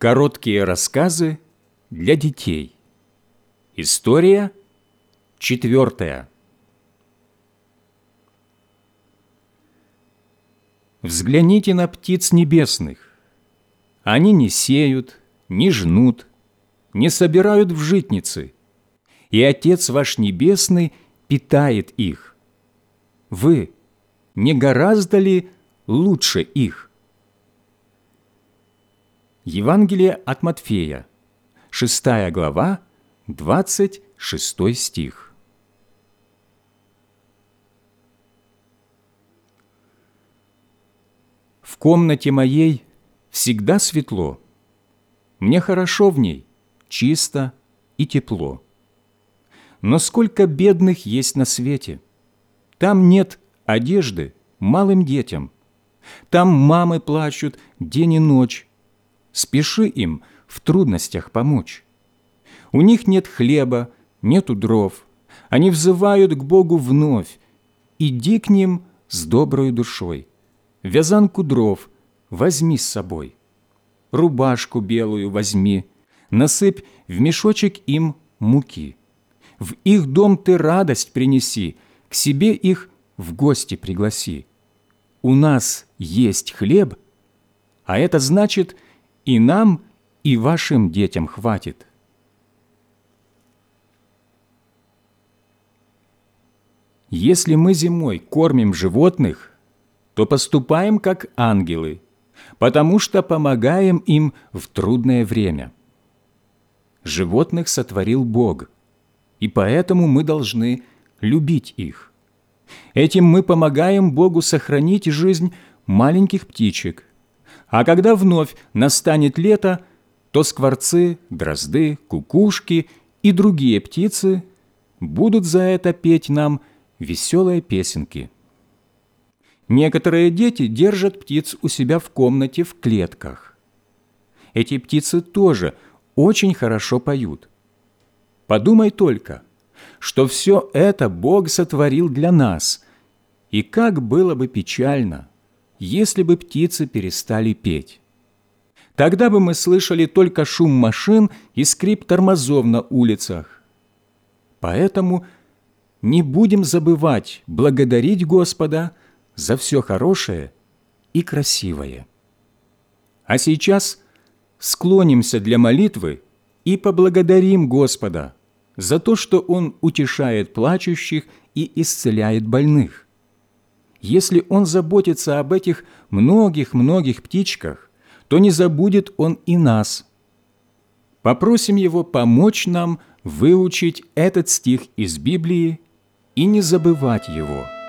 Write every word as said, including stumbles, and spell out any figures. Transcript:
Короткие рассказы для детей. История четвертая. Взгляните на птиц небесных. Они не сеют, не жнут, не собирают в житницы, и Отец ваш Небесный питает их. Вы не гораздо ли лучше их? Евангелие от Матфея, шестая глава, двадцать шестой стих. В комнате моей всегда светло, мне хорошо в ней, чисто и тепло. Но сколько бедных есть на свете! Там нет одежды малым детям, там мамы плачут день и ночь. Спеши им в трудностях помочь. У них нет хлеба, нету дров. Они взывают к Богу вновь. Иди к ним с доброю душой. Вязанку дров возьми с собой. Рубашку белую возьми. Насыпь в мешочек им муки. В их дом ты радость принеси, к себе их в гости пригласи. У нас есть хлеб, а это значит, и нам, и вашим детям хватит. Если мы зимой кормим животных, то поступаем как ангелы, потому что помогаем им в трудное время. Животных сотворил Бог, и поэтому мы должны любить их. Этим мы помогаем Богу сохранить жизнь маленьких птичек. А когда вновь настанет лето, то скворцы, дрозды, кукушки и другие птицы будут за это петь нам веселые песенки. Некоторые дети держат птиц у себя в комнате в клетках. Эти птицы тоже очень хорошо поют. Подумай только, что все это Бог сотворил для нас, и как было бы печально, если бы птицы перестали петь. Тогда бы мы слышали только шум машин и скрип тормозов на улицах. Поэтому не будем забывать благодарить Господа за все хорошее и красивое. А сейчас склонимся для молитвы и поблагодарим Господа за то, что Он утешает плачущих и исцеляет больных. Если Он заботится об этих многих-многих птичках, то не забудет Он и нас. Попросим Его помочь нам выучить этот стих из Библии и не забывать его.